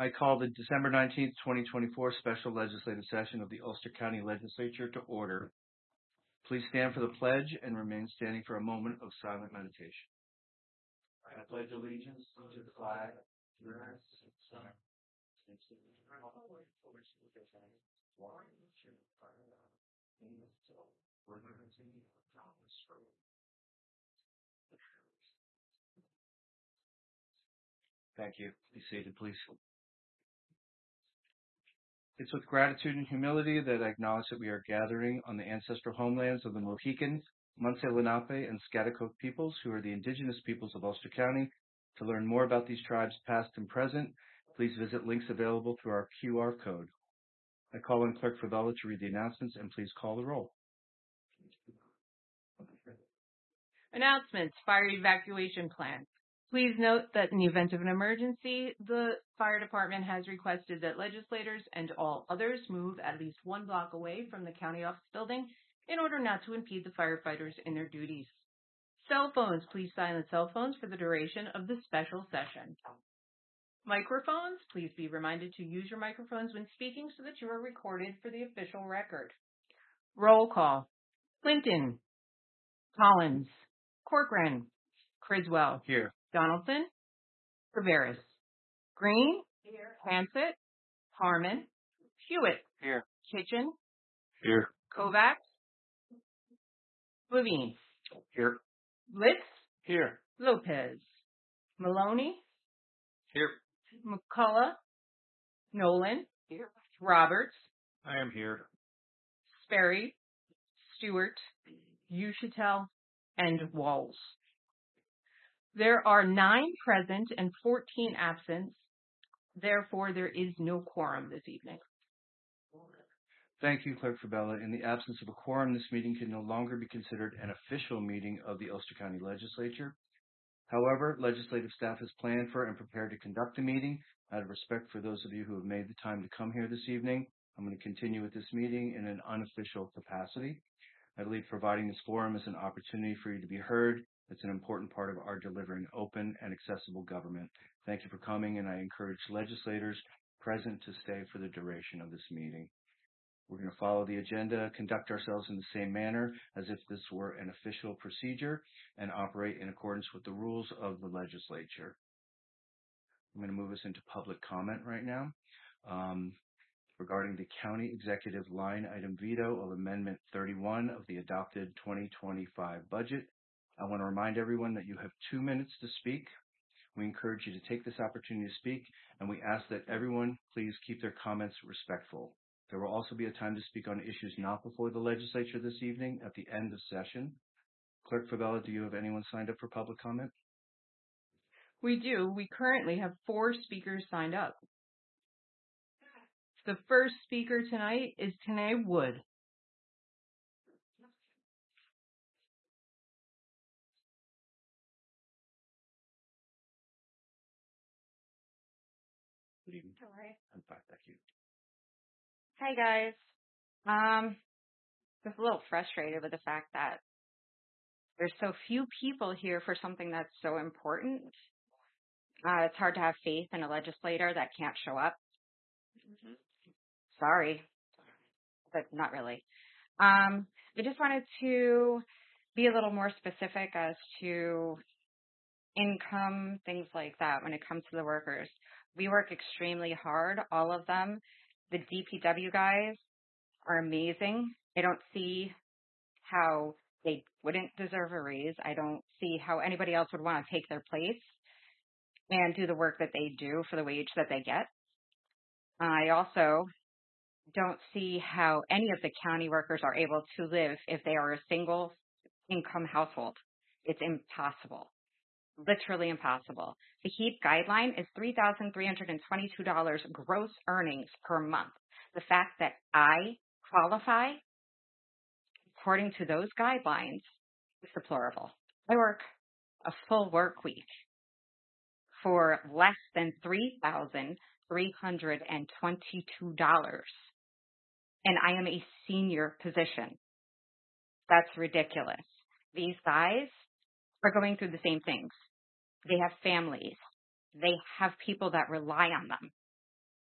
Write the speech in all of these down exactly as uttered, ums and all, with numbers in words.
I call the December nineteenth, twenty twenty-four special legislative session of the Ulster County Legislature to order. Please stand for the pledge and remain standing for a moment of silent meditation. I pledge allegiance to the flag of the United States of America. Thank you. Be seated, please. It's with gratitude and humility that I acknowledge that we are gathering on the ancestral homelands of the Mohicans, Munsee Lenape, and Schaghticoke peoples, who are the indigenous peoples of Ulster County. To learn more about these tribes, past and present, please visit links available through our Q R code. I call on Clerk Favela to read the announcements, and please call the roll. Announcements, fire evacuation plan. Please note that in the event of an emergency, the fire department has requested that legislators and all others move at least one block away from the county office building in order not to impede the firefighters in their duties. Cell phones, please silence cell phones for the duration of the special session. Microphones, please be reminded to use your microphones when speaking so that you are recorded for the official record. Roll call. Clinton, Collins, Corcoran, Criswell. Here. Donaldson, Traveris, Green, here. Hansett, Harmon, Hewitt, Here. Kitchen, Here. Kovacs, Levine, Here. Litz, Here. Lopez, Maloney, Here. McCullough, Nolan, here. Roberts, I am here. Sperry, Stewart, Uchitel, and Walls. There are nine present and fourteen absent. Therefore, there is no quorum this evening. Thank you, Clerk Favela. In the absence of a quorum, this meeting can no longer be considered an official meeting of the Ulster County Legislature. However, legislative staff has planned for and prepared to conduct the meeting. Out of respect for those of you who have made the time to come here this evening, I'm going to continue with this meeting in an unofficial capacity. I believe providing this forum is an opportunity for you to be heard. It's an important part of our delivering open and accessible government. Thank you for coming, and I encourage legislators present to stay for the duration of this meeting. We're going to follow the agenda, conduct ourselves in the same manner as if this were an official procedure, and operate in accordance with the rules of the legislature. I'm going to move us into public comment right now. Um, regarding the county executive line item veto of Amendment thirty-one of the adopted twenty twenty-five budget. I want to remind everyone that you have two minutes to speak. We encourage you to take this opportunity to speak, and we ask that everyone please keep their comments respectful. There will also be a time to speak on issues not before the legislature this evening at the end of session. Clerk Favela, do you have anyone signed up for public comment? We do. We currently have four speakers signed up. The first speaker tonight is Tanae Wood. Good evening. All right. I'm fine, thank you. Hi, guys. Um, just a little frustrated with the fact that there's so few people here for something that's so important. Uh, it's hard to have faith in a legislator that can't show up. Mm-hmm. Sorry, but not really. Um, I just wanted to be a little more specific as to income, things like that when it comes to the workers. We work extremely hard, all of them. The D P W guys are amazing. I don't see how they wouldn't deserve a raise. I don't see how anybody else would want to take their place and do the work that they do for the wage that they get. I also don't see how any of the county workers are able to live if they are a single income household. It's impossible. Literally impossible. The HEAP guideline is three thousand three hundred twenty-two dollars gross earnings per month. The fact that I qualify according to those guidelines is deplorable. I work a full work week for less than three thousand three hundred twenty-two dollars, and I am a senior position. That's ridiculous. These guys are going through the same things. They have families. They have people that rely on them.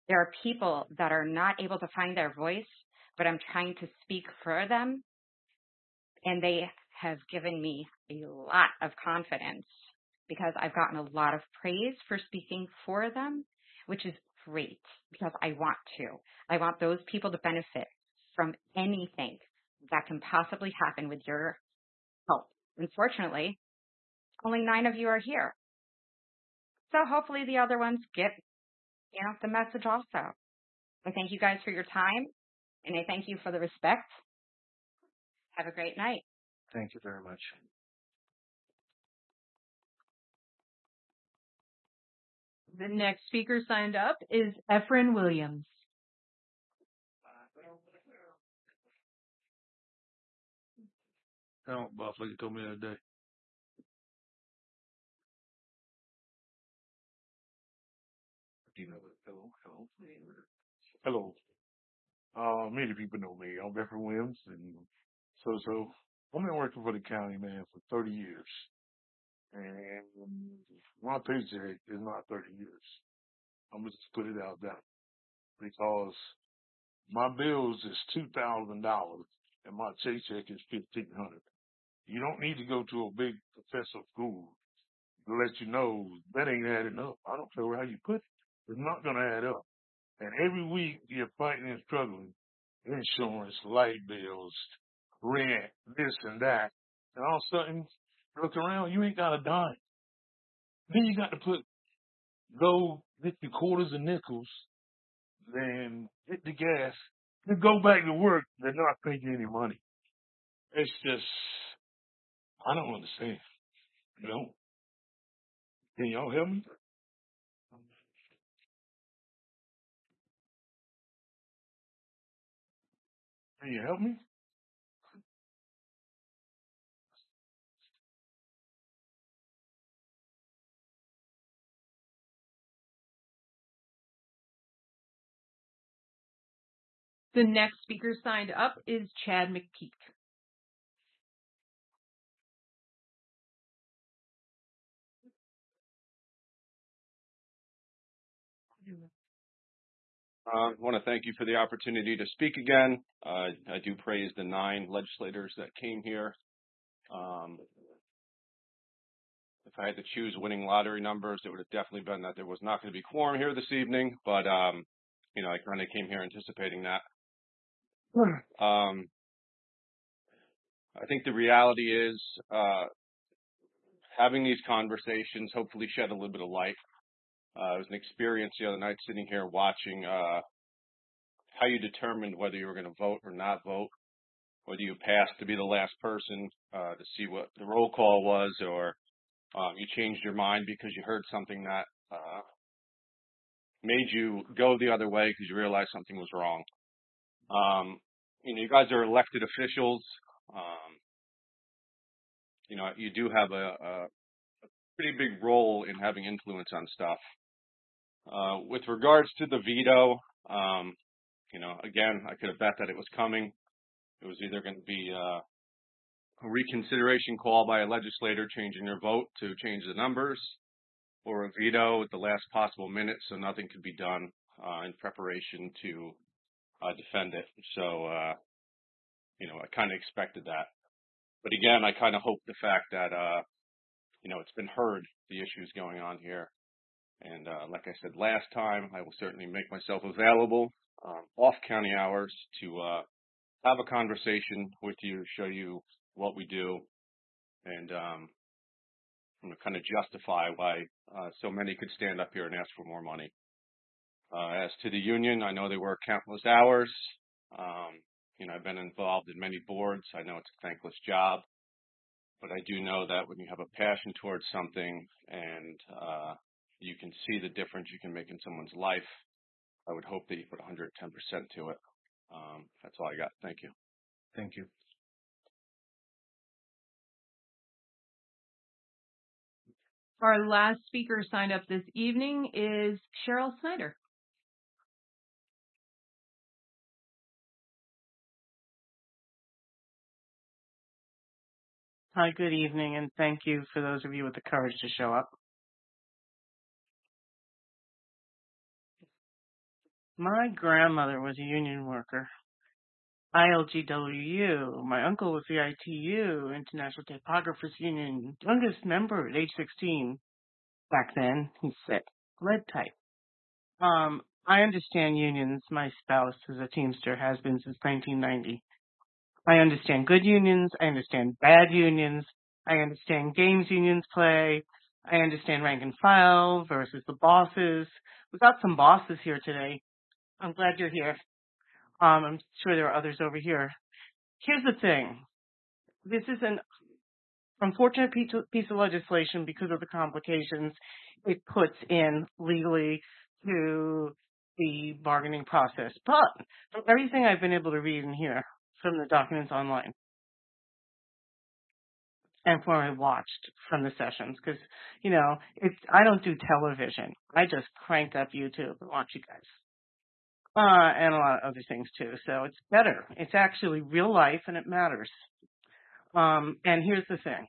There are people that are not able to find their voice, but I'm trying to speak for them. And they have given me a lot of confidence because I've gotten a lot of praise for speaking for them, which is great because I want to. I want those people to benefit from anything that can possibly happen with your help. Unfortunately, only nine of you are here. So hopefully the other ones get, you know, the message also. I thank you guys for your time, and I thank you for the respect. Have a great night. Thank you very much. The next speaker signed up is Efren Williams. I don't buff like you told me the other day. Hello, hello. Hello. Uh, many people know me. I'm Efren Williams, and so so I've been working for the county, man, for thirty years, and my paycheck is not thirty years. I'm gonna just put it out there because my bills is two thousand dollars, and my paycheck is fifteen hundred. You don't need to go to a big professor school to let you know that ain't adding up. I don't care how you put it. It's not going to add up. And every week you're fighting and struggling. Insurance, light bills, rent, this and that. And all of a sudden, you look around, you ain't got a dime. Then you got to put, go get your quarters and nickels, then hit the gas, then go back to work. They're not paying you any money. It's just, I don't understand. You know? Can y'all help me? Can you help me? The next speaker signed up is Chad McPeak. I want to thank you for the opportunity to speak again. Uh, I do praise the nine legislators that came here. Um, if I had to choose winning lottery numbers, it would have definitely been that there was not going to be quorum here this evening, but, um, you know, I kind of came here anticipating that. Um, I think the reality is uh, having these conversations hopefully shed a little bit of light. Uh, it was an experience the other night sitting here watching uh, how you determined whether you were going to vote or not vote, whether you passed to be the last person uh, to see what the roll call was, or um, you changed your mind because you heard something that uh, made you go the other way because you realized something was wrong. Um, you know, you guys are elected officials. Um, you know, you do have a, a pretty big role in having influence on stuff. Uh, with regards to the veto, um, you know, again, I could have bet that it was coming. It was either going to be uh, a reconsideration call by a legislator changing their vote to change the numbers, or a veto at the last possible minute so nothing could be done uh, in preparation to uh, defend it. So, uh, you know, I kind of expected that. But again, I kind of hope the fact that, uh, you know, it's been heard, the issues going on here. And uh, like I said last time, I will certainly make myself available um, off county hours to uh, have a conversation with you, show you what we do, and um, kind of justify why uh, so many could stand up here and ask for more money. Uh, as to the union, I know they work countless hours. Um, you know, I've been involved in many boards. I know it's a thankless job, but I do know that when you have a passion towards something and uh, you can see the difference you can make in someone's life, I would hope that you put one hundred ten percent to it. Um, that's all I got. Thank you. Thank you. Our last speaker signed up this evening is Cheryl Snyder. Hi, good evening, and thank you for those of you with the courage to show up. My grandmother was a union worker. I L G W U. My uncle was the I T U, International Typographers Union, youngest member at age sixteen. Back then, he said, lead type. Um, I understand unions. My spouse is a Teamster, has been since nineteen ninety. I understand good unions. I understand bad unions. I understand games unions play. I understand rank and file versus the bosses. We've got some bosses here today. I'm glad you're here. Um, I'm sure there are others over here. Here's the thing. This is an unfortunate piece of, piece of legislation because of the complications it puts in legally to the bargaining process. But from everything I've been able to read and hear from the documents online and from what I watched from the sessions, because, you know, it's, I don't do television. I just crank up YouTube and watch you guys. Uh, and a lot of other things too. So it's better. It's actually real life and it matters. Um, and here's the thing.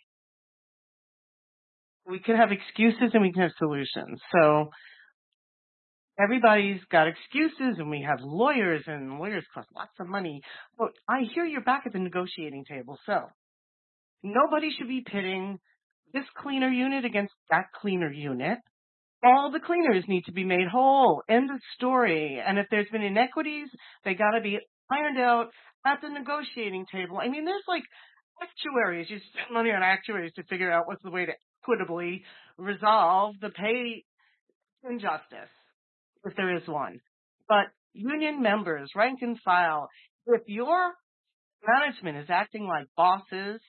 We can have excuses and we can have solutions. So everybody's got excuses and we have lawyers and lawyers cost lots of money. But I hear you're back at the negotiating table. So nobody should be pitting this cleaner unit against that cleaner unit. All the cleaners need to be made whole. End of story. And if there's been inequities, they got to be ironed out at the negotiating table. I mean, there's like actuaries. You spend money on actuaries to figure out what's the way to equitably resolve the pay injustice, if there is one. But union members, rank and file, if your management is acting like bosses,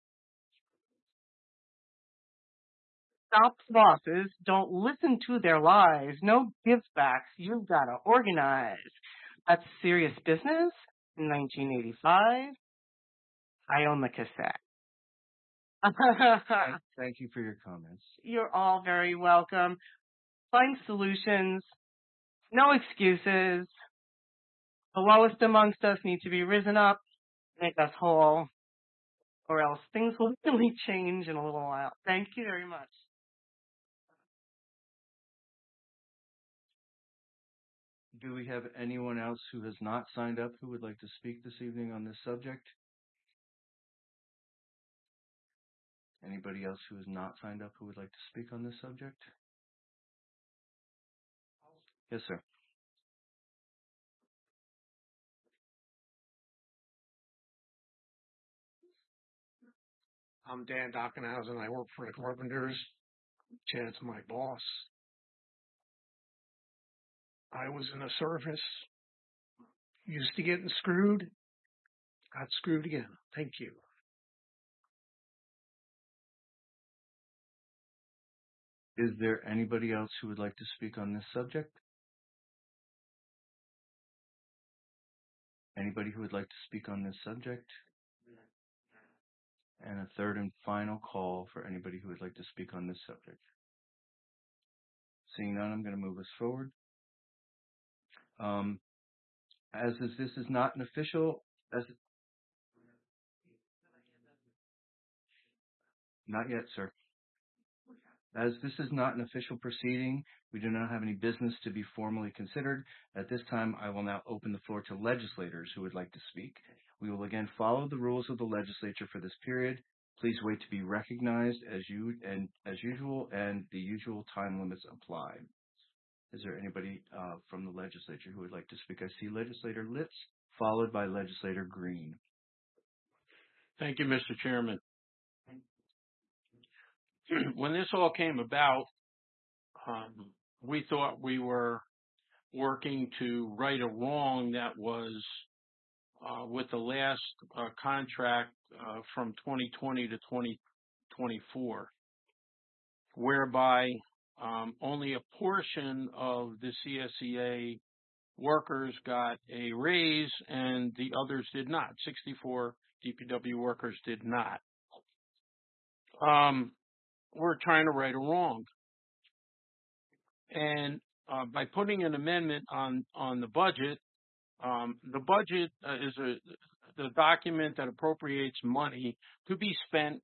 stop the bosses. Don't listen to their lies. No give backs. You've got to organize. That's serious business. In nineteen eighty-five, I own the cassette. Thank, thank you for your comments. You're all very welcome. Find solutions. No excuses. The lowest amongst us need to be risen up, make us whole, or else things will really change in a little while. Thank you very much. Do we have anyone else who has not signed up who would like to speak this evening on this subject? Anybody else who has not signed up who would like to speak on this subject? Yes, sir. I'm Dan Dockenhausen. I work for the Carpenters. Chad's my boss. I was in the service, used to getting screwed, got screwed again. Thank you. Is there anybody else who would like to speak on this subject? Anybody who would like to speak on this subject? And a third and final call for anybody who would like to speak on this subject. Seeing none, I'm going to move us forward. Um, as is, this is not an official, as not yet, sir. As this is not an official proceeding, we do not have any business to be formally considered. At this time, I will now open the floor to legislators who would like to speak. We will again follow the rules of the legislature for this period. Please wait to be recognized as you and as usual, and the usual time limits apply. Is there anybody uh, from the legislature who would like to speak? I see Legislator Litz, followed by Legislator Green. Thank you, Mister Chairman. When this all came about, um, we thought we were working to right a wrong that was uh, with the last uh, contract uh, from twenty twenty to twenty twenty-four, whereby um, only a portion of the C S E A workers got a raise and the others did not. sixty-four D P W workers did not. Um, we're trying to right a wrong. And uh, by putting an amendment on, on the budget, um, the budget uh, is a the document that appropriates money to be spent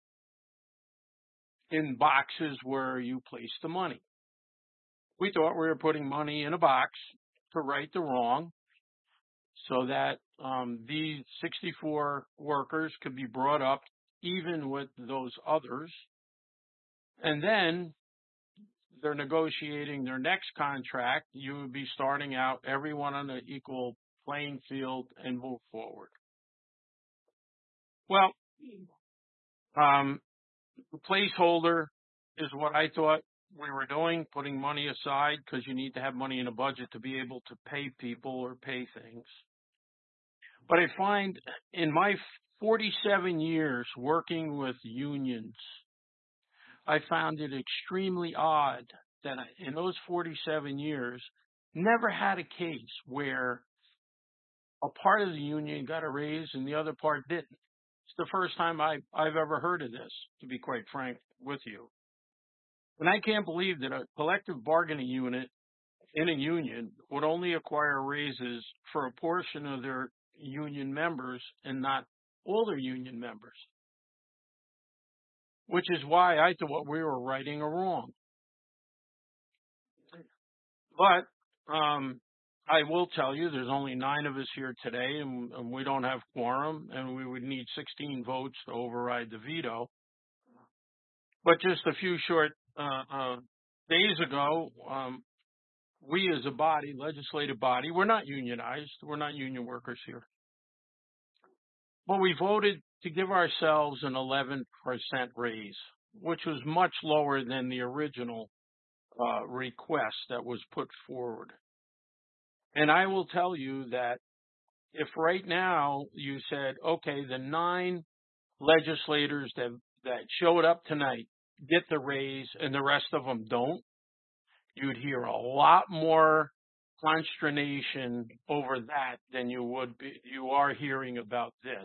in boxes where you place the money. We thought we were putting money in a box to right the wrong so that um, these sixty-four workers could be brought up even with those others. And then they're negotiating their next contract. You would be starting out everyone on an equal playing field and move forward. Well, um, the placeholder is what I thought we were doing, putting money aside because you need to have money in a budget to be able to pay people or pay things. But I find in my forty-seven years working with unions, I found it extremely odd that I, in those forty-seven years, never had a case where a part of the union got a raise and the other part didn't. It's the first time I, I've ever heard of this, to be quite frank with you. And I can't believe that a collective bargaining unit in a union would only acquire raises for a portion of their union members and not all their union members. Which is why I thought we were righting a wrong. But um, I will tell you, there's only nine of us here today, and, and we don't have quorum, and we would need sixteen votes to override the veto. But just a few short uh, uh, days ago, um, we as a body, legislative body, we're not unionized. We're not union workers here. But we voted to give ourselves an eleven percent raise, which was much lower than the original uh, request that was put forward. And I will tell you that if right now you said, okay, the nine legislators that, that showed up tonight get the raise and the rest of them don't, you'd hear a lot more consternation over that than you would be, you are hearing about this.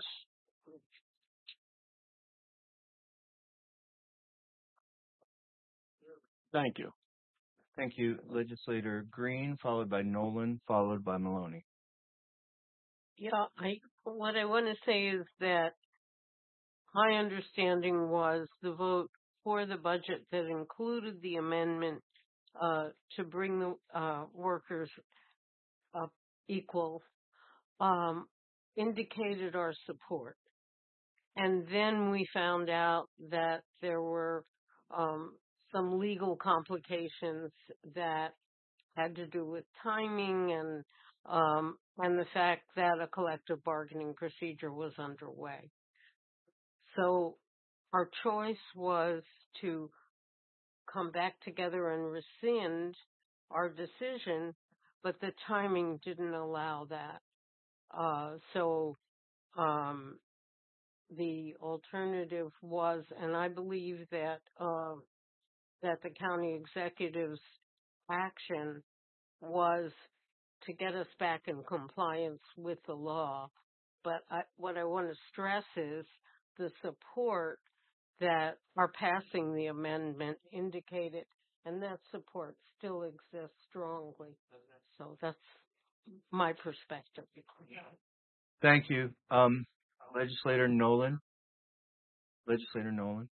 Thank you. Thank you, Legislator Green, followed by Nolan, followed by Maloney. Yeah, I what I want to say is that my understanding was the vote for the budget that included the amendment uh, to bring the uh, workers up equal um, indicated our support. And then we found out that there were um, some legal complications that had to do with timing and um, and the fact that a collective bargaining procedure was underway. So our choice was to come back together and rescind our decision, but the timing didn't allow that. Uh, so um, the alternative was, and I believe that uh, that the county executive's action was to get us back in compliance with the law. But I, what I want to stress is the support that our passing the amendment indicated, and that support still exists strongly. So that's my perspective. Thank you. Um, Legislator Nolan. Legislator Nolan.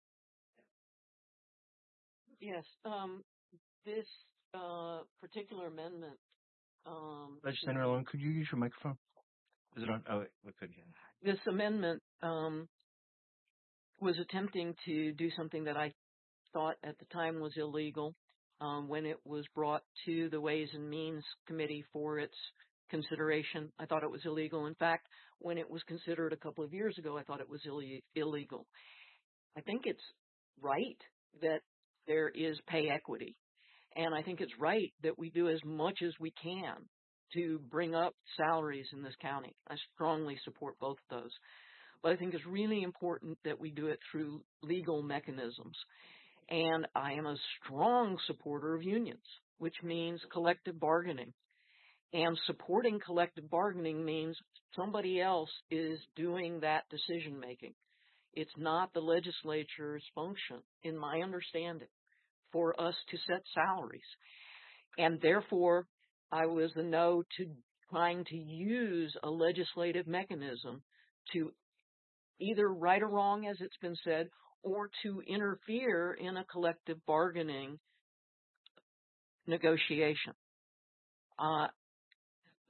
Yes, um, this uh, particular amendment. Um, Legislator Nolan, could you use your microphone? Is it on? Oh, wait, we couldn't hear. This amendment um, was attempting to do something that I thought at the time was illegal um, when it was brought to the Ways and Means Committee for its consideration. I thought it was illegal. In fact, when it was considered a couple of years ago, I thought it was Ill- illegal. I think it's right that there is pay equity. And I think it's right that we do as much as we can to bring up salaries in this county. I strongly support both of those. But I think it's really important that we do it through legal mechanisms. And I am a strong supporter of unions, which means collective bargaining. And supporting collective bargaining means somebody else is doing that decision making. It's not the legislature's function, in my understanding, for us to set salaries. And therefore, I was a no to trying to use a legislative mechanism to either right or wrong, as it's been said, or to interfere in a collective bargaining negotiation. Uh,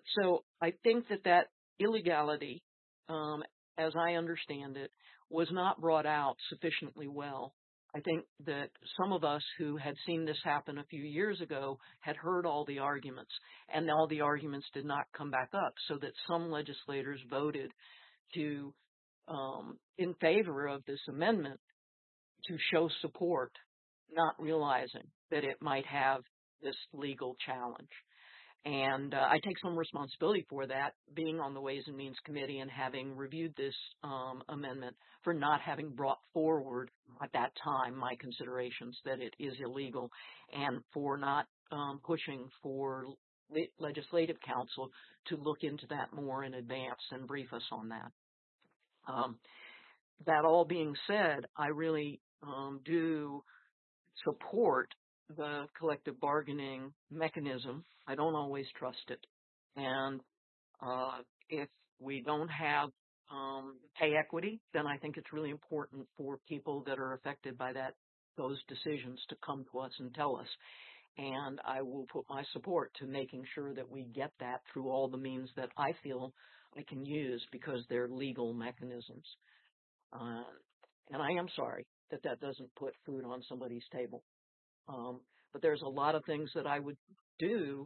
So I think that that illegality, um, as I understand it, was not brought out sufficiently well. I think that some of us who had seen this happen a few years ago had heard all the arguments, and all the arguments did not come back up, so that some legislators voted to um, in favor of this amendment to show support, not realizing that it might have this legal challenge. And uh, I take some responsibility for that, being on the Ways and Means Committee and having reviewed this um, amendment, for not having brought forward at that time my considerations that it is illegal, and for not um, pushing for le- legislative counsel to look into that more in advance and brief us on that. Um, that all being said, I really um, do support the collective bargaining mechanism. I don't always trust it. And uh, if we don't have um, pay equity, then I think it's really important for people that are affected by that, those decisions, to come to us and tell us. And I will put my support to making sure that we get that through all the means that I feel I can use, because they're legal mechanisms. Uh, and I am sorry that that doesn't put food on somebody's table. Um, but there's a lot of things that I would do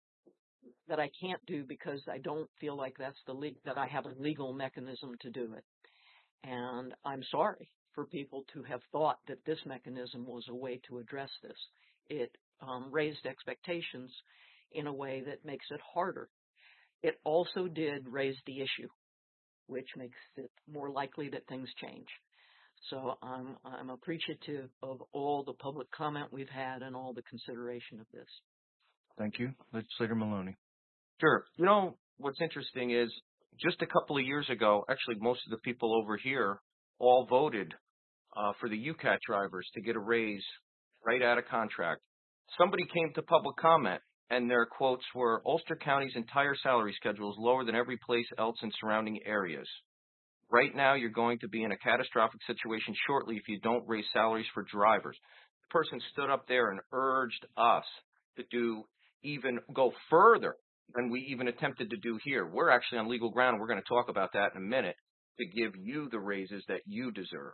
that I can't do because I don't feel like that's the le- that I have a legal mechanism to do it. And I'm sorry for people to have thought that this mechanism was a way to address this. It um, raised expectations in a way that makes it harder. It also did raise the issue, which makes it more likely that things change. So I'm I'm appreciative of all the public comment we've had and all the consideration of this. Thank you. Legislator Maloney. Sure. You know, what's interesting is just a couple of years ago, actually most of the people over here all voted uh, for the U C A T drivers to get a raise right out of contract. Somebody came to public comment, and their quotes were, "Ulster County's entire salary schedule is lower than every place else in surrounding areas. Right now, you're going to be in a catastrophic situation shortly if you don't raise salaries for drivers." The person stood up there and urged us to do even go further than we even attempted to do here. We're actually on legal ground, and we're going to talk about that in a minute, to give you the raises that you deserve.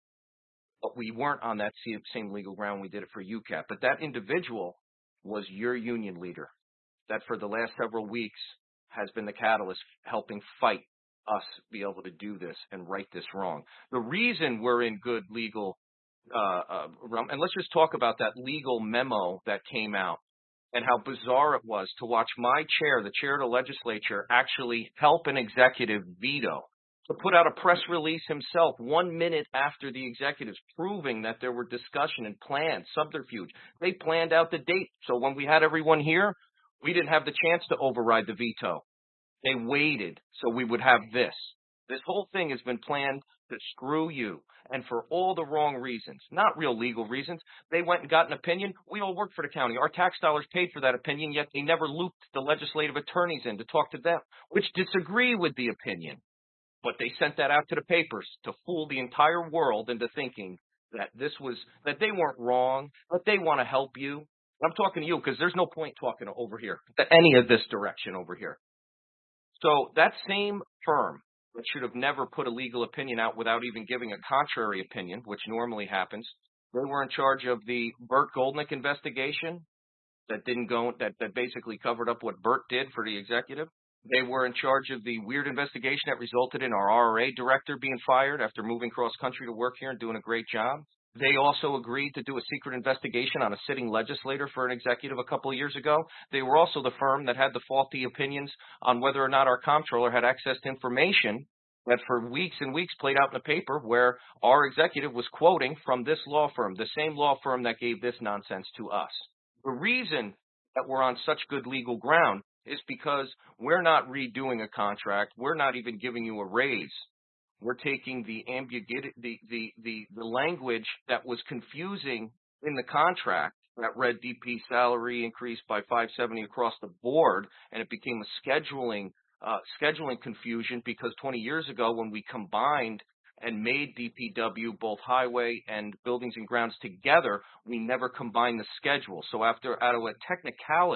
But we weren't on that same legal ground. We did it for U C A T. But that individual was your union leader that for the last several weeks has been the catalyst helping fight us be able to do this and right this wrong. The reason we're in good legal, uh, uh, and let's just talk about that legal memo that came out and how bizarre it was to watch my chair, the chair of the legislature, actually help an executive veto, to put out a press release himself one minute after the executives, proving that there were discussion and plans, subterfuge. They planned out the date. So when we had everyone here, we didn't have the chance to override the veto. They waited so we would have this. This whole thing has been planned to screw you, and for all the wrong reasons, not real legal reasons. They went and got an opinion. We all work for the county. Our tax dollars paid for that opinion, yet they never looped the legislative attorneys in to talk to them, which disagree with the opinion. But they sent that out to the papers to fool the entire world into thinking that this was, that they weren't wrong, that they want to help you. I'm talking to you because there's no point talking over here, any of this direction over here. So that same firm that should have never put a legal opinion out without even giving a contrary opinion, which normally happens, they were in charge of the Burt Goldnick investigation that didn't go, that, that basically covered up what Burt did for the executive. They were in charge of the weird investigation that resulted in our R R A director being fired after moving cross country to work here and doing a great job. They also agreed to do a secret investigation on a sitting legislator for an executive a couple of years ago. They were also the firm that had the faulty opinions on whether or not our comptroller had access to information that for weeks and weeks played out in the paper, where our executive was quoting from this law firm, the same law firm that gave this nonsense to us. The reason that we're on such good legal ground is because we're not redoing a contract. We're not even giving you a raise. We're taking the ambiguity, the, the, the, the language that was confusing in the contract that read D P salary increased by five seventy across the board, and it became a scheduling uh, scheduling confusion because twenty years ago when we combined and made D P W both highway and buildings and grounds together, we never combined the schedule. So after out of a technicality,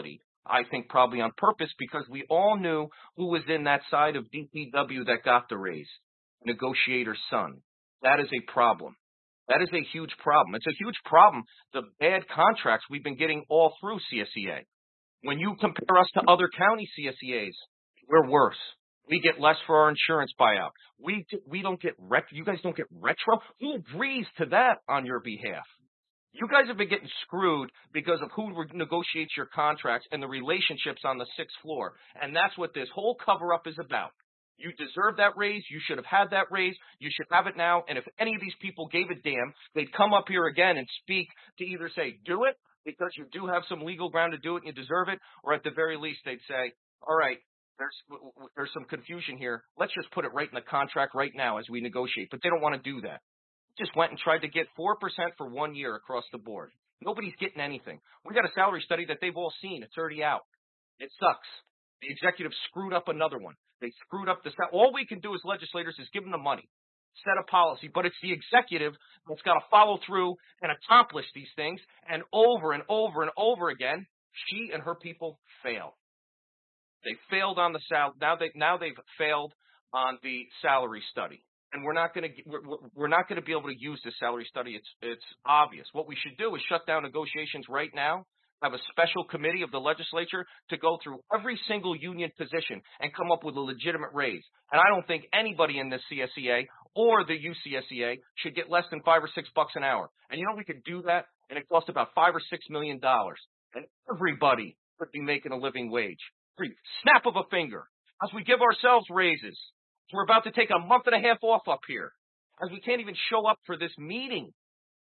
I think probably on purpose, because we all knew who was in that side of D P W that got the raise. Negotiator's son. That is a problem. That is a huge problem. It's a huge problem, the bad contracts we've been getting all through C S E A. When you compare us to other county C S E As, we're worse. We get less for our insurance buyout. We we don't get rec. You guys don't get retro. Who agrees to that on your behalf? You guys have been getting screwed because of who negotiates your contracts and the relationships on the sixth floor. And that's what this whole cover-up is about. You deserve that raise. You should have had that raise. You should have it now. And if any of these people gave a damn, they'd come up here again and speak to either say, do it, because you do have some legal ground to do it and you deserve it, or at the very least they'd say, all right, there's there's some confusion here. Let's just put it right in the contract right now as we negotiate. But they don't want to do that. Just went and tried to get four percent for one year across the board. Nobody's getting anything. We got a salary study that they've all seen. It's already out. It sucks. The executive screwed up another one. They screwed up the – all we can do as legislators is give them the money, set a policy. But it's the executive that's got to follow through and accomplish these things. And over and over and over again, she and her people fail. They failed on the sal. Now they now they've failed on the salary study, and we're not going to we're, we're not going to be able to use the salary study. It's it's obvious. What we should do is shut down negotiations right now. Have a special committee of the legislature to go through every single union position and come up with a legitimate raise. And I don't think anybody in this C S E A or the U C S E A should get less than five or six bucks an hour. And you know we could do that, and it costs about five or six million dollars, and everybody could be making a living wage. Snap of a finger, as we give ourselves raises. We're about to take a month and a half off up here, as we can't even show up for this meeting.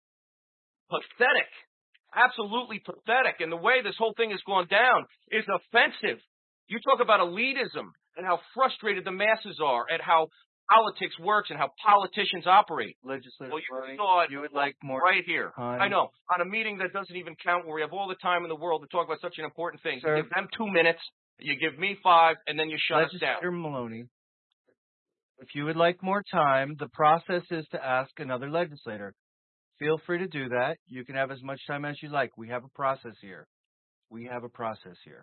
Pathetic. Absolutely pathetic. And the way this whole thing has gone down is offensive. You talk about elitism and how frustrated the masses are at how politics works and how politicians operate. Legislative well, you Bernie, saw it you would like more right here. time. I know. On a meeting that doesn't even count, where we have all the time in the world to talk about such an important thing. Sir. You give them two minutes, you give me five, and then you shut us down. Legislator Maloney, if you would like more time, the process is to ask another legislator. Feel free to do that. You can have as much time as you like. We have a process here. We have a process here.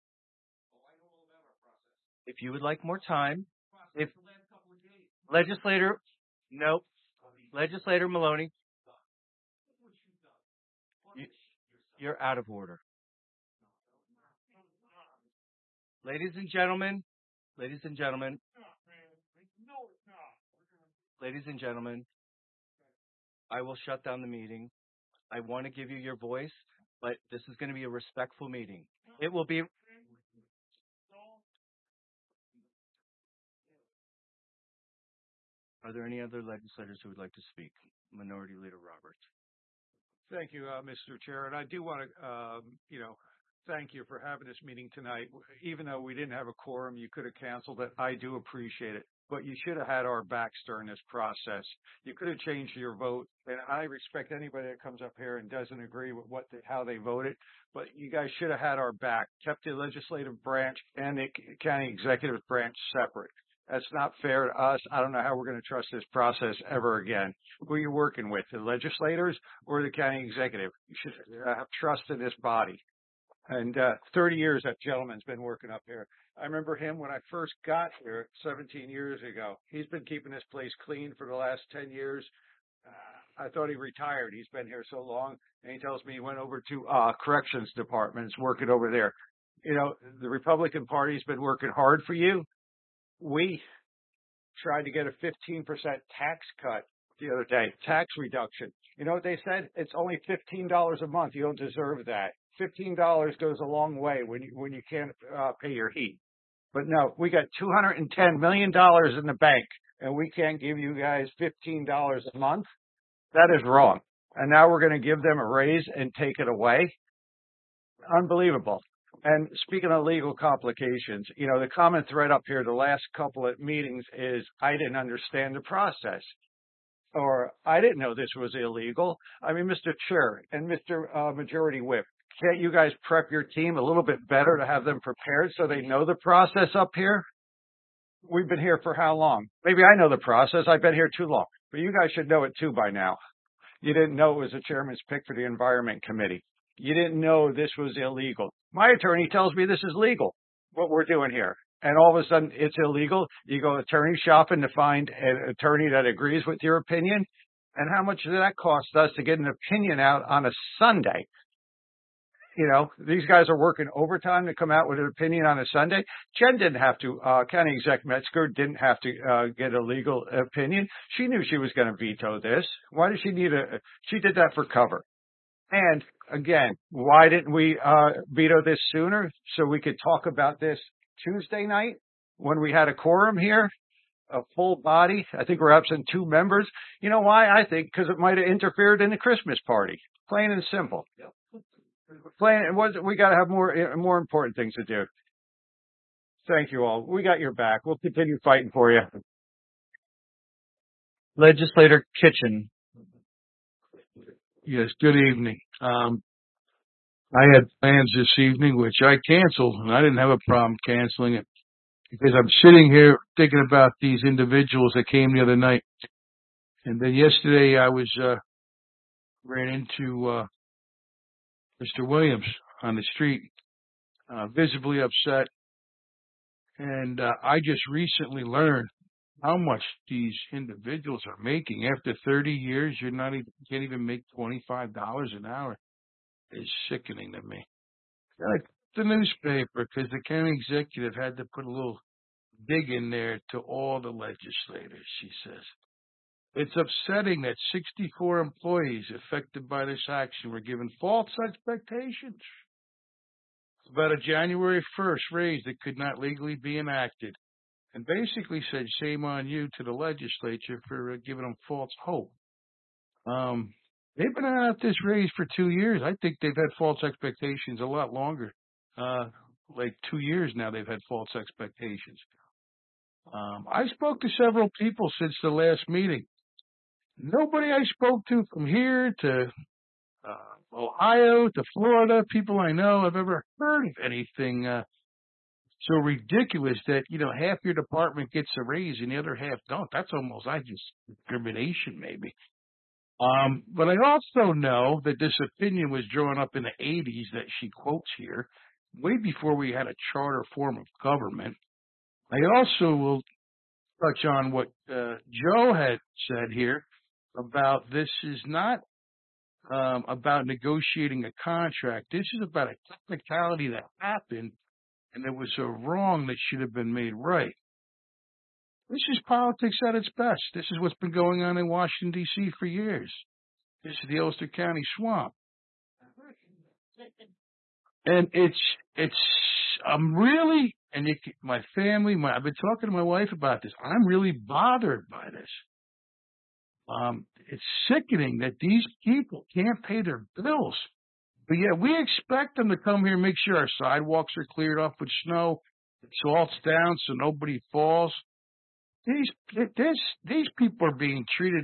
If you would like more time, if legislator, nope, legislator Maloney, you, you're out of order. Ladies and gentlemen, ladies and gentlemen, ladies and gentlemen, I will shut down the meeting. I want to give you your voice, but this is going to be a respectful meeting. It will be. Are there any other legislators who would like to speak? Minority Leader Roberts. Thank you, uh, Mister Chair. And I do want to, um, you know, thank you for having this meeting tonight. Even though we didn't have a quorum, you could have canceled it. I do appreciate it. But you should have had our backs during this process. You could have changed your vote. And I respect anybody that comes up here and doesn't agree with what they, how they voted. But you guys should have had our back, kept the legislative branch and the county executive branch separate. That's not fair to us. I don't know how we're going to trust this process ever again. Who are you working with, the legislators or the county executive? You should have trust in this body. And uh, thirty years that gentleman's been working up here. I remember him when I first got here seventeen years ago. He's been keeping this place clean for the last ten years. Uh, I thought he retired. He's been here so long. And he tells me he went over to uh, corrections department. Is working over there. You know, the Republican Party's been working hard for you. We tried to get a fifteen percent tax cut the other day, tax reduction. You know what they said? It's only fifteen dollars a month. You don't deserve that. fifteen dollars goes a long way when you, when you can't uh, pay your heat. But no, we got two hundred ten million dollars in the bank, and we can't give you guys fifteen dollars a month. That is wrong. And now we're going to give them a raise and take it away? Unbelievable. And speaking of legal complications, you know, the common thread up here the last couple of meetings is I didn't understand the process. Or I didn't know this was illegal. I mean, Mister Chair and Mister Uh, Majority Whip, can't you guys prep your team a little bit better to have them prepared so they know the process up here? We've been here for how long? Maybe I know the process. I've been here too long. But you guys should know it too by now. You didn't know it was the chairman's pick for the Environment Committee. you didn't know this was illegal. My attorney tells me this is legal, what we're doing here. And all of a sudden it's illegal. You go attorney shopping to find an attorney that agrees with your opinion. And how much did that cost us to get an opinion out on a Sunday? You know, these guys are working overtime to come out with an opinion on a Sunday. Jen didn't have to, uh, County Exec Metzger didn't have to uh, get a legal opinion. She knew she was going to veto this. Why did she need a, she did that for cover. And again, why didn't we uh, veto this sooner so we could talk about this Tuesday night when we had a quorum here, a full body? I think we're absent two members. You know why? I think because it might have interfered in the Christmas party. Plain and simple. Plain, it was, we got to have more more important things to do. Thank you all. We got your back. We'll continue fighting for you. Legislator Kitchen. Yes, good evening. Um, I had plans this evening, which I canceled, and I didn't have a problem canceling it because I'm sitting here thinking about these individuals that came the other night. And then yesterday I was, uh, ran into, uh, Mister Williams on the street, uh, visibly upset. And, uh, I just recently learned how much these individuals are making. After thirty years, you're not even, can't even make twenty-five dollars an hour. It's sickening to me. Like the newspaper, because the county executive had to put a little dig in there to all the legislators, she says. It's upsetting that sixty-four employees affected by this action were given false expectations about a January first raise that could not legally be enacted, and basically said, shame on you to the legislature for uh, giving them false hope. Um, they've been at this raise for two years. I think they've had false expectations a lot longer. Uh, like two years now they've had false expectations. Um, I spoke to several people since the last meeting. Nobody I spoke to from here to uh, Ohio to Florida, people I know, have ever heard of anything uh, so ridiculous that, you know, half your department gets a raise and the other half don't. That's almost, I just, discrimination maybe. Um, but I also know that this opinion was drawn up in the eighties that she quotes here, way before we had a charter form of government. I also will touch on what uh, Joe had said here about this is not um, about negotiating a contract. This is about a technicality that happened, and it was a wrong that should have been made right. This is politics at its best. This is what's been going on in Washington, D C for years. This is the Ulster County swamp. And it's, it's, I'm really, and you, my family, my, I've been talking to my wife about this. I'm really bothered by this. Um, it's sickening that these people can't pay their bills. But yeah, we expect them to come here and make sure our sidewalks are cleared up with snow, the salt's down so nobody falls. These, this, these people are being treated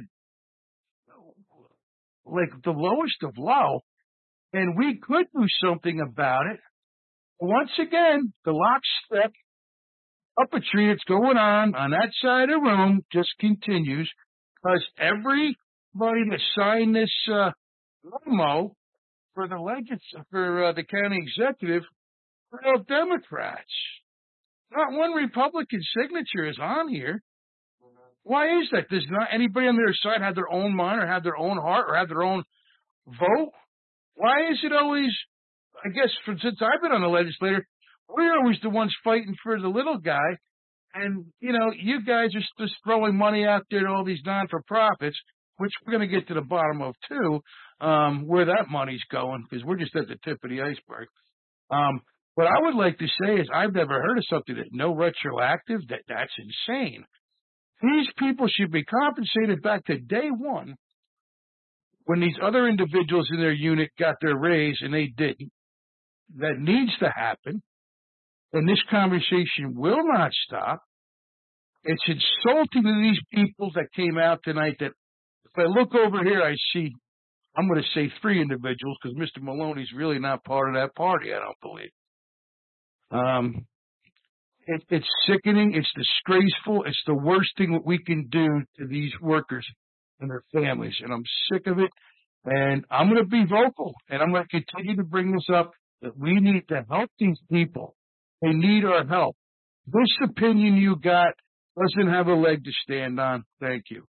like the lowest of low, and we could do something about it. Once again, the lockstep up a tree that's going on on that side of the room just continues because everybody that signed this uh, memo for the legis for uh, the county executive are all Democrats. Not one Republican signature is on here. Why is that? Does not anybody on their side have their own mind or have their own heart or have their own vote? Why is it always, I guess, for, since I've been on the legislature, we're always the ones fighting for the little guy. And, you know, you guys are just throwing money out there to all these non-for-profits, which we're going to get to the bottom of, too, um, where that money's going, because we're just at the tip of the iceberg. Um, what I would like to say is I've never heard of something that no retroactive. That That's insane. These people should be compensated back to day one when these other individuals in their unit got their raise and they didn't. That needs to happen. And this conversation will not stop. It's insulting to these people that came out tonight that if I look over here, I see, I'm going to say three individuals because Mister Maloney's really not part of that party, I don't believe. Um, it, it's sickening. It's disgraceful. It's the worst thing that we can do to these workers and their families. And I'm sick of it. And I'm going to be vocal, and I'm going to continue to bring this up, that we need to help these people. They need our help. This opinion you got doesn't have a leg to stand on. Thank you.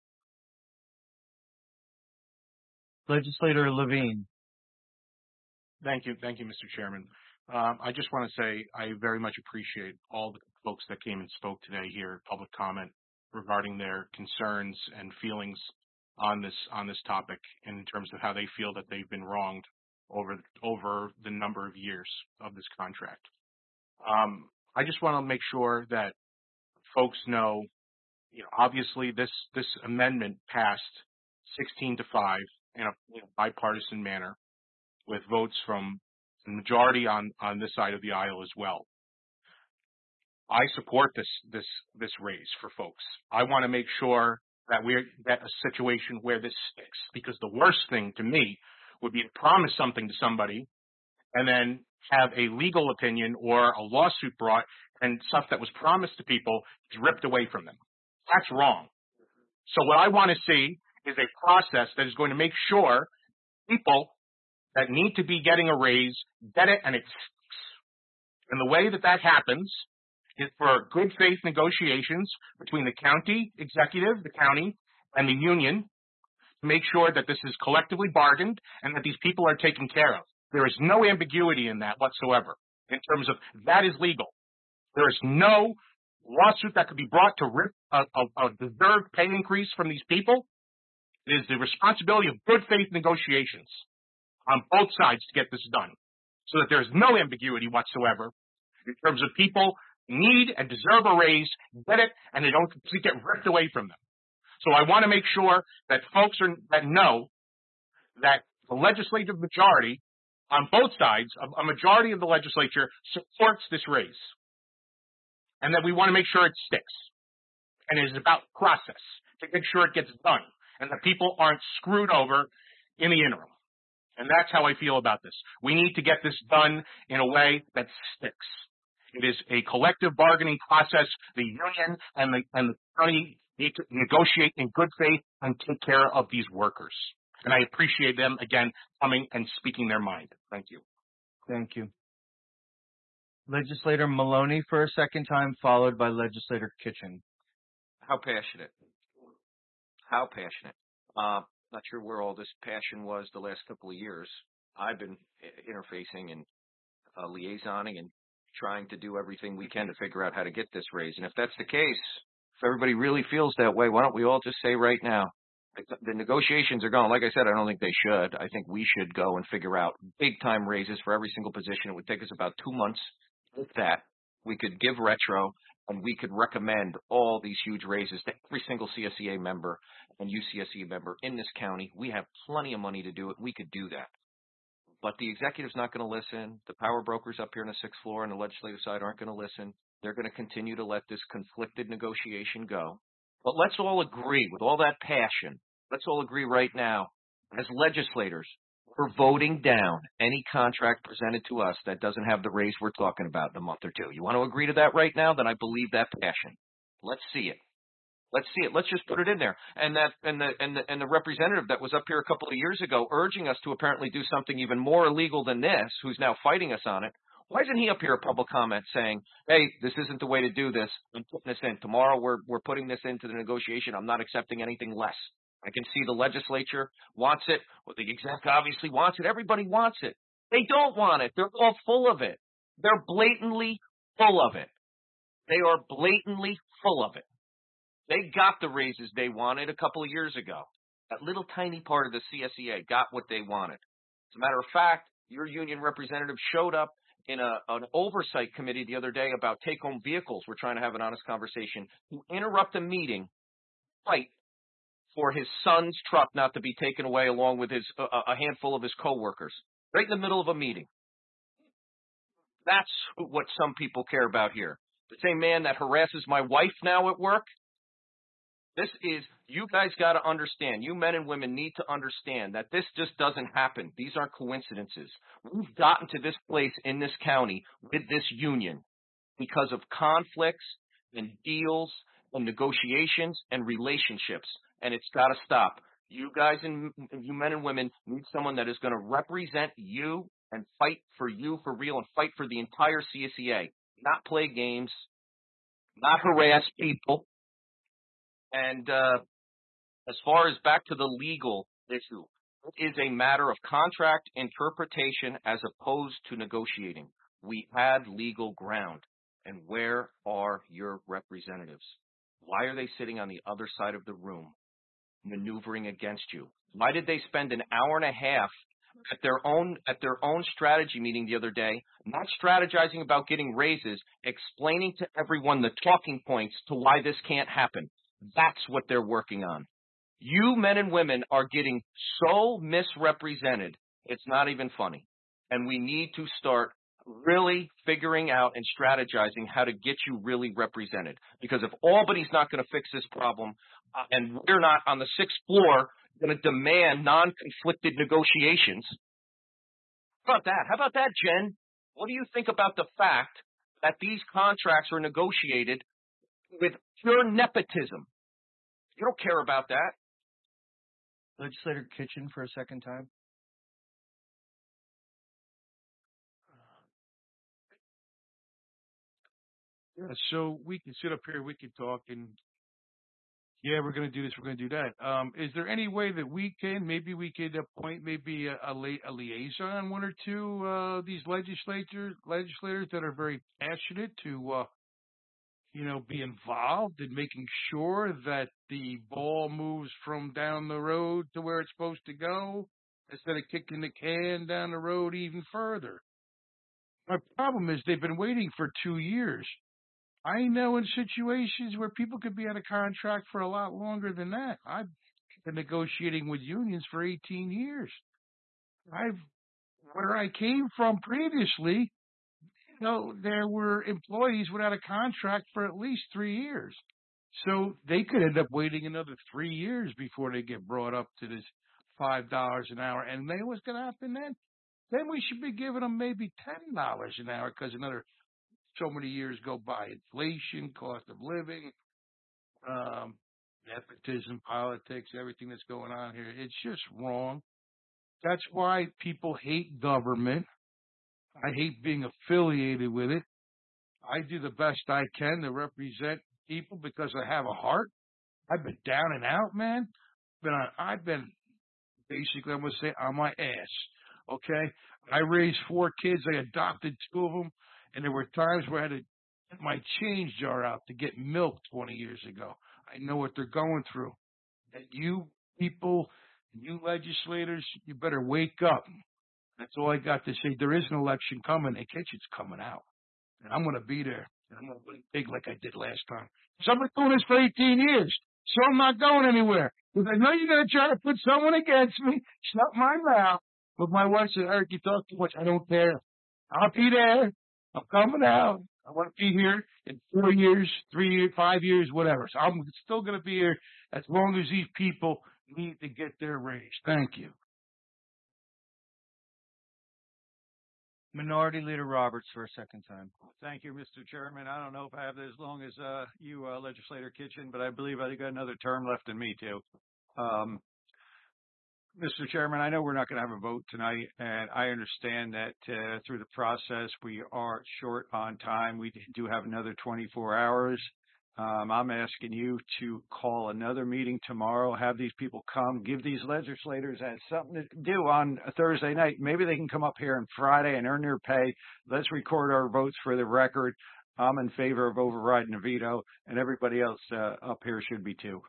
Legislator Levine. Thank you. Thank you, Mister Chairman. Um, I just want to say I very much appreciate all the folks that came and spoke today here, public comment regarding their concerns and feelings on this on this topic in terms of how they feel that they've been wronged over over the number of years of this contract. Um, I just want to make sure that folks know, you know, obviously this this amendment passed sixteen to five in a, in a bipartisan manner, with votes from the majority on on this side of the aisle as well. I support this this this raise for folks. I want to make sure that we're that a situation where this sticks, because the worst thing to me would be to promise something to somebody and then have a legal opinion or a lawsuit brought and stuff that was promised to people is ripped away from them. That's wrong. So what I want to see is a process that is going to make sure people that need to be getting a raise get it, and it sticks. And the way that that happens is for good faith negotiations between the county executive, the county, and the union to make sure that this is collectively bargained and that these people are taken care of. There is no ambiguity in that whatsoever in terms of that is legal. There is no lawsuit that could be brought to rip a, a, a deserved pay increase from these people. It is the responsibility of good faith negotiations on both sides to get this done so that there is no ambiguity whatsoever in terms of people need and deserve a raise, get it, and they don't get ripped away from them. So I want to make sure that folks are, that know that the legislative majority on both sides, a, a majority of the legislature supports this raise, and that we want to make sure it sticks. And it is about process to make sure it gets done and that people aren't screwed over in the interim. And that's how I feel about this. We need to get this done in a way that sticks. It is a collective bargaining process. The union and the, and the county need to negotiate in good faith and take care of these workers. And I appreciate them, again, coming and speaking their mind. Thank you. Thank you. Legislator Maloney for a second time, followed by Legislator Kitchen. How passionate. How passionate. Uh, not sure where all this passion was the last couple of years. I've been interfacing and uh, liaisoning and trying to do everything we can to figure out how to get this raise. And if that's the case, if everybody really feels that way, why don't we all just say right now, the negotiations are going. Like I said, I don't think they should. I think we should go and figure out big-time raises for every single position. It would take us about two months. With that, we could give retro, and we could recommend all these huge raises to every single C S E A member and U C S E member in this county. We have plenty of money to do it. We could do that. But the executive's not going to listen. The power brokers up here on the sixth floor on the legislative side aren't going to listen. They're going to continue to let this conflicted negotiation go. But let's all agree, with all that passion, let's all agree right now, as legislators, we're voting down any contract presented to us that doesn't have the raise we're talking about in a month or two. You want to agree to that right now? Then I believe that passion. Let's see it. Let's see it. Let's just put it in there. And that and the and the and the representative that was up here a couple of years ago urging us to apparently do something even more illegal than this, who's now fighting us on it, why isn't he up here a public comment saying, hey, this isn't the way to do this. I'm putting this in. Tomorrow we're we're putting this into the negotiation. I'm not accepting anything less. I can see the legislature wants it. Well, the exec obviously wants it. Everybody wants it. They don't want it. They're all full of it. They're blatantly full of it. They are blatantly full of it. They got the raises they wanted a couple of years ago. That little tiny part of the C S E A got what they wanted. As a matter of fact, your union representative showed up in a, an oversight committee the other day about take-home vehicles. We're trying to have an honest conversation. To interrupt a meeting, fight for his son's truck not to be taken away along with his uh, a handful of his coworkers, right in the middle of a meeting. That's what some people care about here. The same man that harasses my wife now at work. This is, you guys got to understand, you men and women need to understand that this just doesn't happen. These aren't coincidences. We've gotten to this place in this county with this union because of conflicts and deals and negotiations and relationships, and it's got to stop. You guys and you men and women need someone that is going to represent you and fight for you for real and fight for the entire C S E A, not play games, not harass people. And uh, as far as back to the legal issue, it is a matter of contract interpretation as opposed to negotiating. We had legal ground. And where are your representatives? Why are they sitting on the other side of the room maneuvering against you? Why did they spend an hour and a half at their own at their own strategy meeting the other day, not strategizing about getting raises, explaining to everyone the talking points to why this can't happen? That's what they're working on. You men and women are getting so misrepresented, it's not even funny. And we need to start really figuring out and strategizing how to get you really represented. Because if Albany's not going to fix this problem, uh, and we're not on the sixth floor going to demand non-conflicted negotiations, how about that? How about that, Jen? What do you think about the fact that these contracts are negotiated with pure nepotism? You don't care about that. Legislator Kitchen for a second time. Yeah, so we can sit up here, we can talk, and yeah, we're going to do this, we're going to do that. Um, is there any way that we can, maybe we could appoint maybe a, a, li- a liaison, one or two uh, these legislators, legislators that are very passionate to, uh, you know, be involved in making sure that the ball moves from down the road to where it's supposed to go, instead of kicking the can down the road even further. My problem is they've been waiting for two years. I know in situations where people could be out of contract for a lot longer than that. I've been negotiating with unions for eighteen years. I've, where I came from previously, you know, there were employees without a contract for at least three years. So they could end up waiting another three years before they get brought up to this five dollars an hour. And then what's going to happen then? Then we should be giving them maybe ten dollars an hour because another so many years go by. Inflation, cost of living, um, nepotism, politics, everything that's going on here. It's just wrong. That's why people hate government. I hate being affiliated with it. I do the best I can to represent people because I have a heart. I've been down and out, man. Been on, I've been basically, I'm going to say, on my ass. Okay? I raised four kids. I adopted two of them. And there were times where I had to get my change jar out to get milk twenty years ago. I know what they're going through. And you people, you legislators, you better wake up. That's all I got to say. There is an election coming, and Kitchen's coming out. And I'm going to be there. And I'm going to play big like I did last time. So I've been doing this for eighteen years. So I'm not going anywhere. Because I know you're going to try to put someone against me. Shut my mouth. But my wife said, Eric, you talk too much. I don't care. I'll be there. I'm coming out. I want to be here in four years, three years, five years, whatever. So I'm still going to be here as long as these people need to get their raise. Thank you. Minority Leader Roberts for a second time. Thank you, Mister Chairman. I don't know if I have as long as uh, you, uh, Legislator Kitchen, but I believe I got another term left in me, too. Um, Mister Chairman, I know we're not going to have a vote tonight, and I understand that uh, through the process we are short on time. We do have another twenty-four hours. Um, I'm asking you to call another meeting tomorrow, have these people come, give these legislators that something to do on a Thursday night. Maybe they can come up here on Friday and earn their pay. Let's record our votes for the record. I'm in favor of overriding the veto, and everybody else uh, up here should be too.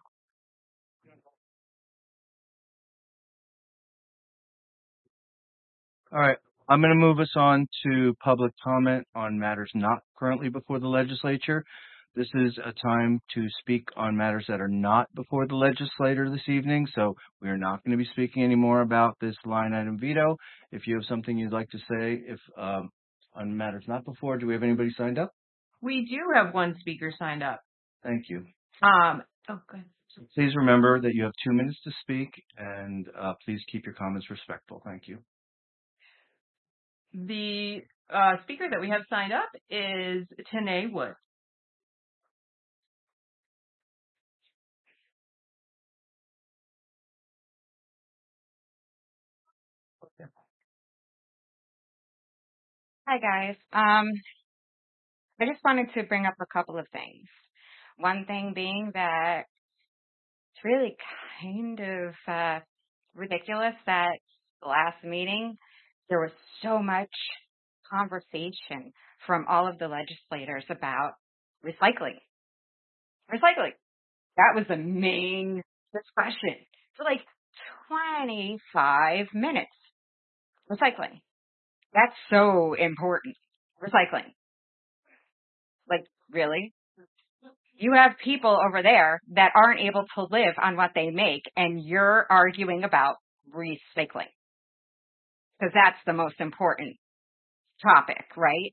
All right. I'm going to move us on to public comment on matters not currently before the legislature. This is a time to speak on matters that are not before the legislature this evening, so we are not going to be speaking anymore about this line item veto. If you have something you'd like to say if um, on matters not before, do we have anybody signed up? We do have one speaker signed up. Thank you. Um, oh, good. So please remember that you have two minutes to speak, and uh, please keep your comments respectful. Thank you. The uh, speaker that we have signed up is Tanae Wood. Hi, guys. Um, I just wanted to bring up a couple of things. One thing being that it's really kind of uh, ridiculous that the last meeting there was so much conversation from all of the legislators about recycling. Recycling. That was the main discussion for like twenty-five minutes. Recycling. That's so important. Recycling. Like, really? You have people over there that aren't able to live on what they make, and you're arguing about recycling. Because that's the most important topic, right?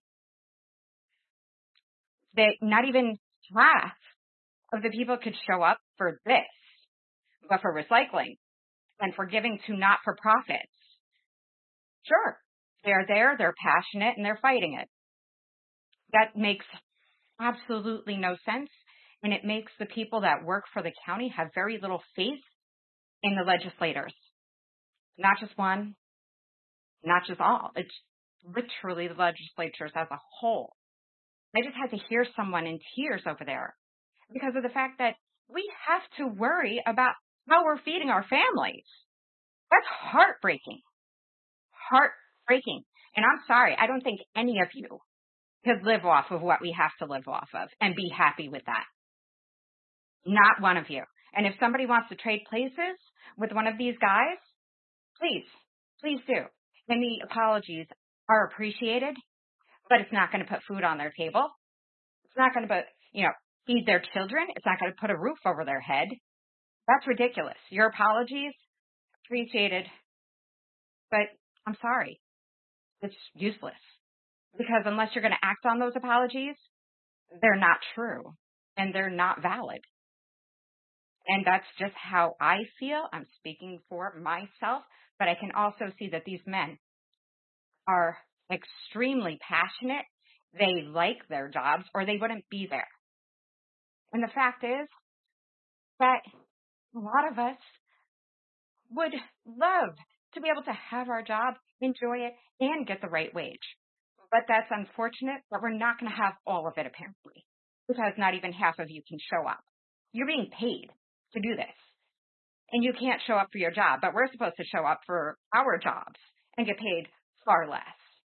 That not even half of the people could show up for this, but for recycling and for giving to not-for-profits. Sure, they're there, they're passionate, and they're fighting it. That makes absolutely no sense, and it makes the people that work for the county have very little faith in the legislators. Not just one, not just all. It's literally the legislatures as a whole. I just had to hear someone in tears over there because of the fact that we have to worry about how we're feeding our families. That's heartbreaking. Heartbreaking. And I'm sorry, I don't think any of you could live off of what we have to live off of and be happy with that. Not one of you. And if somebody wants to trade places with one of these guys, please, please do. And the apologies are appreciated, but it's not going to put food on their table. It's not going to put, you know, feed their children. It's not going to put a roof over their head. That's ridiculous. Your apologies, appreciated, but I'm sorry. It's useless. Because unless you're going to act on those apologies, they're not true and they're not valid. And that's just how I feel. I'm speaking for myself, but I can also see that these men are extremely passionate. They like their jobs or they wouldn't be there. And the fact is that a lot of us would love to be able to have our job, enjoy it, and get the right wage. But that's unfortunate, but we're not going to have all of it apparently, because not even half of you can show up. You're being paid to do this, and you can't show up for your job, but we're supposed to show up for our jobs and get paid far less.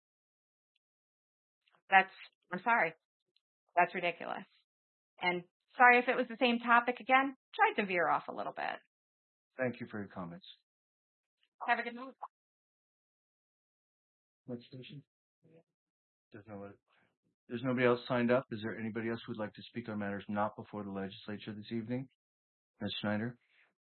That's, I'm sorry, that's ridiculous. And sorry if it was the same topic again, tried to veer off a little bit. Thank you for your comments. Have a good night. Legislation? There's no, there's nobody else signed up. Is there anybody else who would like to speak on matters not before the legislature this evening? Miz Schneider?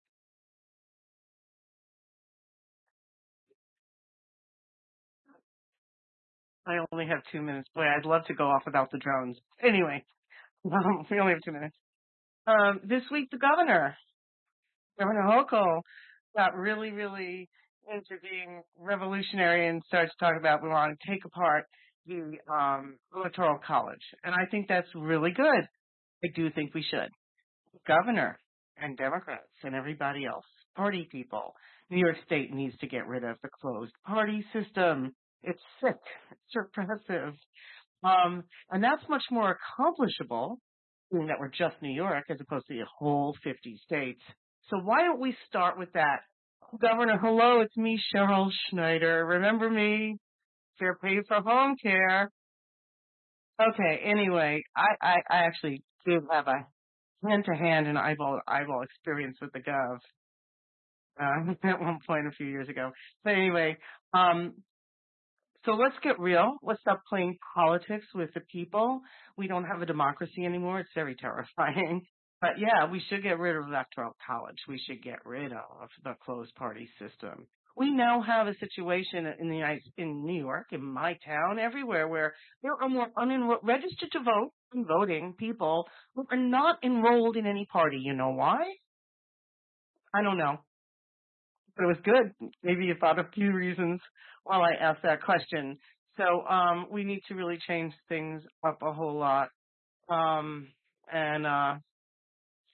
I only have two minutes. Boy, I'd love to go off without the drones. Anyway, um, we only have two minutes. Um, this week, the governor, Governor Hochul, got really, really into being revolutionary and started to talk about we want to take apart the um, Electoral College. And I think that's really good. I do think we should. Governor and Democrats and everybody else, party people, New York State needs to get rid of the closed party system. It's sick. It's repressive. Um, and that's much more accomplishable, being that we're just New York as opposed to the whole fifty states. So why don't we start with that? Governor, hello, it's me, Cheryl Schneider. Remember me? Fair pay for home care. Okay, anyway, I, I, I actually did have a hand-to-hand and eyeball-to-eyeball experience with the Gov uh, at one point a few years ago. But anyway, um, so let's get real. Let's stop playing politics with the people. We don't have a democracy anymore. It's very terrifying. But yeah, we should get rid of Electoral College. We should get rid of the closed party system. We now have a situation in the United, in New York, in my town, everywhere, where there are more unenrolled, registered to vote and voting people who are not enrolled in any party. You know why? I don't know. But it was good. Maybe you thought of a few reasons while I asked that question. So um, we need to really change things up a whole lot. Um, and uh,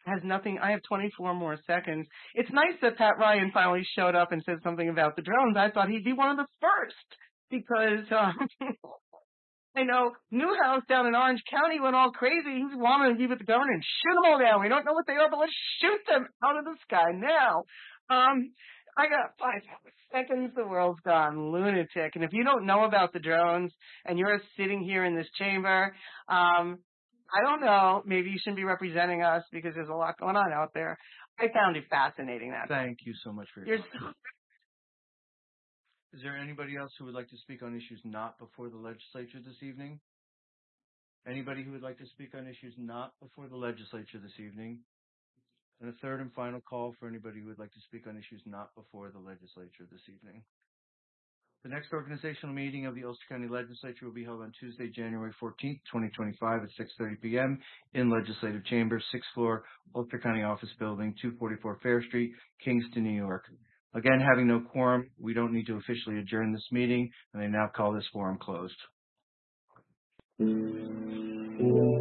has nothing. I have twenty-four more seconds. It's nice that Pat Ryan finally showed up and said something about the drones. I thought he'd be one of the first because um, I know Newhouse down in Orange County went all crazy. He's wanting to be with the governor and shoot them all down. We don't know what they are, but let's shoot them out of the sky now. Um, I got five seconds. The world's gone lunatic. And if you don't know about the drones and you're sitting here in this chamber, um, I don't know. Maybe you shouldn't be representing us because there's a lot going on out there. I found it fascinating. That. Thank you so much for your You're comment. Is there anybody else who would like to speak on issues not before the legislature this evening? Anybody who would like to speak on issues not before the legislature this evening? And a third and final call for anybody who would like to speak on issues not before the legislature this evening. The next organizational meeting of the Ulster County Legislature will be held on Tuesday, January fourteenth, twenty twenty-five at six thirty p m in Legislative Chambers, sixth floor, Ulster County Office Building, two forty-four Fair Street, Kingston, New York. Again, having no quorum, we don't need to officially adjourn this meeting, and I now call this forum closed.